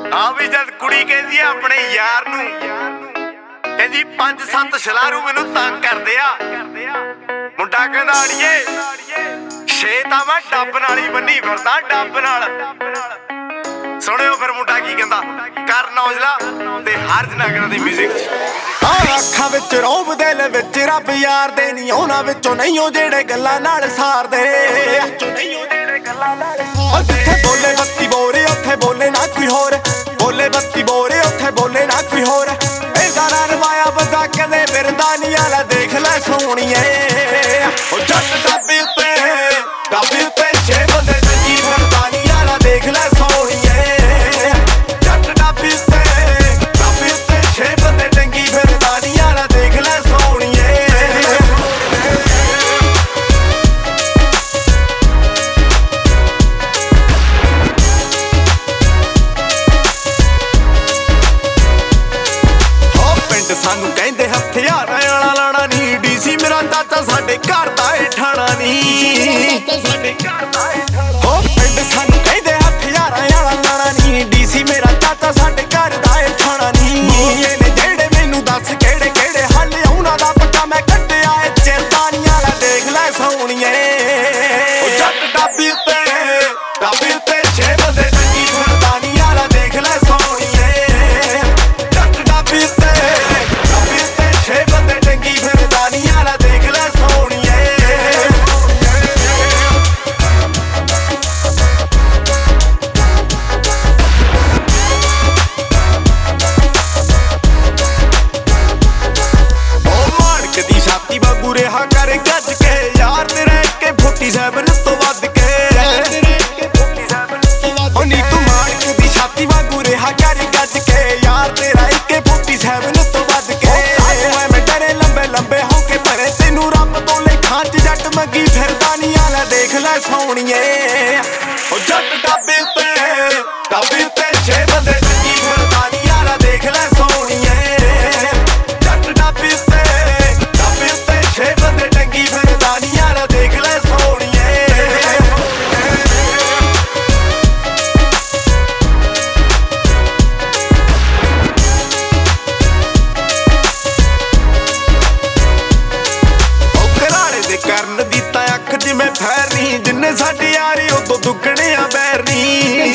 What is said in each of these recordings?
ਆ ਵੀ ਜਦ ਕੁੜੀ ਕਹਿੰਦੀ ਆ ਆਪਣੇ ਯਾਰ ਨੂੰ, ਕਹਿੰਦੀ 5-7 ਸ਼ਲਾਰੂ ਮੈਨੂੰ ਤੰਗ ਕਰਦੇ ਆ। ਮੁੰਡਾ ਕਹਿੰਦਾ ਅੜੀਏ ਛੇ ਤਾਂ ਮੈਂ ਡੱਬ ਨਾਲ ਹੀ ਬੰਨੀ ਫਿਰਦਾ, ਡੱਬ ਨਾਲ। ਸੁਣਿਓ ਫਿਰ ਮੁੰਡਾ ਕੀ ਕਹਿੰਦਾ, ਕਰਨ ਔਜਲਾ ਤੇ ਹਰਜ ਨਗਰ ਦੀ ਮਿਊਜ਼ਿਕ ਅੱਖਾਂ ਵਿੱਚ ਰੋਬ ਦਿਲ ਵਿੱਚ ਰੱਬ ਯਾਰ ਦੇ ਨਹੀਂ, ਉਹਨਾਂ ਵਿੱਚੋਂ ਨਹੀਂ ਉਹ ਜਿਹੜੇ ਗੱਲਾਂ ਨਾਲ ਸਾਰਦੇ। ਜਿੱਥੇ ਬੋਲੇ ਬੱਤੀ ਬੋਰੇ ਉੱਥੇ ਬੋਲੇ ਨਾ ਕੋਈ ਹੋਰ, ਬੋਲੇ ਬੱਤੀ ਬੋਰੇ ਉੱਥੇ ਬੋਲੇ ਨਾ ਕੋਈ ਹੋਰ। ਇਹਦਾ ਨਾ ਰਵਾਇਆ ਬੰਦਾ ਕਦੇ ਫਿਰਦਾ ਨਹੀਂ, ਆਲਾ ਦੇਖ ਲੈ ਸੋਹਣੀਏ ਉਹ ਜੱਟ ਡੱਬੇ ਉੱਤੇ, ਡੱਬੇ ਉੱਤੇ 6 ਬੰਦੇ ਟੰਗੀ ਫਿਰਦਾ ਨਹੀਂ, ਆਲਾ ਦੇਖ ਲੈ ਸੋਹਣੀਏ ਜੱਟ ਡੱਬੇ ਉੱਤੇ, ਡੱਬੇ ਉੱਤੇ 6 ਬੰਦੇ ਟੰਗੀ ਫਿਰਦਾ ਨਹੀਂ, ਆਲਾ ਦੇਖ ਲੈ ਸੋਹਣੀਏ। ਸਾਨੂੰ ਕਹਿੰਦੇ ਹਥਿਆਰਾਂ ਵਾਲਾ ਲਾਣਾ ਨੀ, ਡੀਸੀ ਮੇਰਾ ਚਾਚਾ ਸਾਡੇ ਘਰ ਦਾ ਏ ਠਾਣਾ ਨੀ। ਹੋ ਪਿੰਡ ਸਾਨੂੰ ਕਹਿੰਦੇ ਹਥਿਆਰਾਂ ਵਾਲਾ ਲਾਣਾ ਨੀ, ਡੀਸੀ ਮੇਰਾ ਚਾਚਾ ਸਾਡੇ ਘਰ ਦਾ ਏ ਠਾਣਾ ਨੀ। ਇਹਨੇ ਜਿਹੜੇ ਮੈਨੂੰ ਦੱਸ ਕਿਹੜੇ ਕਿਹੜੇ ਹੱਲ, ਉਹਨਾਂ ਦਾ ਪੱਕਾ ਮੈਂ ਕੱਢਿਆ ਏ ਚੇਤਾਨੀਆਂ ਵਾਲਾ ਦੇਖ ਲੈ ਸੋਹਣੀਏ ਉਹ ਜੱਟ ਡੱਬੀ ਉੱਤੇ, ਡੱਬੀ ਉੱਤੇ 6 ਬੰਦੇ ਟੰਗੀ ਫਿਰਦਾ ਨੀ, ਆਲਾ ਦੇਖ ਲੈ ਸੋਹਣੀਏ ਜੱਟ ਡੱਬੀ ਉੱਤੇ, ਰਿਹਾ ਕਰ ਗੱਜ ਕੇ ਯਾਰ ਤੇਰਾ AK-47 ਤੋਂ ਵੱਧ ਕੇ। ਉਹ ਨੀ ਤੂੰ ਮਾਣਕ ਦੀ ਛਾਤੀ ਵਾਂਗੂ ਰਿਹਾ ਕਰ ਗੱਜ ਕੇ ਯਾਰ ਤੇਰਾ AK-47 ਤੋਂ ਵੱਧ ਕੇ। ਐਵੇਂ ਡਰੇ ਲੰਬੇ ਲੰਬੇ ਹੋ ਕੇ ਭਰੇ ਤੈਨੂੰ ਰੱਬ ਤੋਂ ਲੇਖਾਂ ਚ ਜੱਟ ਮੰਗੀ ਫਿਰਦਾ ਨੀ, ਆਲਾ ਦੇਖ ਲੈ ਸੋਹਣੀਏ ਉਹ ਜੱਟ ਡੱਬੇ ਉੱਤੇ, ਡੱਬੇ ਉੱਤੇ 6 ਬੰਦੇ ਟੰਗੀ ਫਿਰਦਾ ਨੀ, ਆਲਾ ਦੇਖ ਲੈ ਸੋਹਣੀਏ ਜੱਟ ਡੱਬੇ ਉੱਤੇ, ਡੱਬੇ ਉੱਤੇ 6 ਬੰਦੇ ਟੰਗੀ ਫਿਰਦਾ ਨੀ, ਆਲਾ ਦੇਖ ਲੈ ਸੋਹਣੀਏ। ਉਹ ਘਰਾੜੇ ਦੇ ਕਰਨ ਦੀ ਤਾਂ ਅੱਖ ਜਿਵੇਂ ਫੈਰ ਨੀ, ਜਿੰਨੇ ਸਾਡੇ ਯਾਰੀ ਉਦੋਂ ਦੁੱਗਣੇ ਆ ਬੈਰ ਨੀ।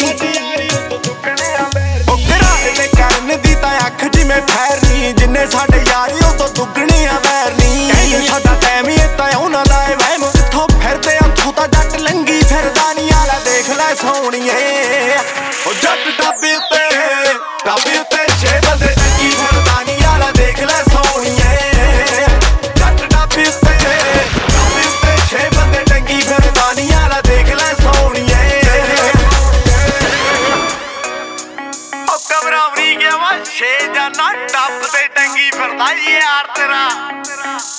ਉਹ ਘਰਾੜੇ ਦੇ ਕਰਨ ਦੀ ਤਾਂ ਅੱਖ ਜਿਵੇਂ ਫੈਰ ਨੀ, ਜਿੰਨੇ ਸਾਡੇ ਯਾਰੀ ਉਦੋਂ ਦੁੱਗਣੇ ਆ ਬੈਰ ਨੀ। ਕਹਿੰਦੇ ਸਾਡਾ ਟਾਈਮ ਹੀ ਏਦਾਂ ਉਹਨਾਂ ਦਾ ਏ ਵਹਿਮ, ਜਿੱਥੋਂ ਫਿਰਦੇ ਉੱਥੋਂ ਤਾਂ ਜੱਟ ਲੰਗੀ ਫਿਰਦਾ ਨੀ, ਆਲਾ ਦੇਖ ਲੈ ਸੋਹਣੀਏ ਉਹ ਜੱਟ ਡੱਬੇ ਉੱਤੇ, ਡੱਬੇ ਉੱਤੇ 6 ਬੰਦੇ ਟੰਗੀ ਫਿਰਦਾ ਨੀ, ਆਲਾ ਦੇਖ ਲੈ ਸੋਹਣੀਏ ਜੱਟ ਡੱਬੇ ਉੱਤੇ, ਡੱਬੇ ਉੱਤੇ 6 ਬੰਦੇ ਟੰਗੀ ਫਿਰਦਾ ਨੀ, ਆਲਾ ਦੇਖ ਲੈ ਸੋਹਣੀਏ। ਉਹ ਘਬਰਾਉਣੀ ਗਿਆ ਵਾ 6 ਜਾਨਾ ਡੱਬ ਤੇ ਟੰਗੀ ਫਿਰਦਾ ਯਾਰ ਤੇਰਾ।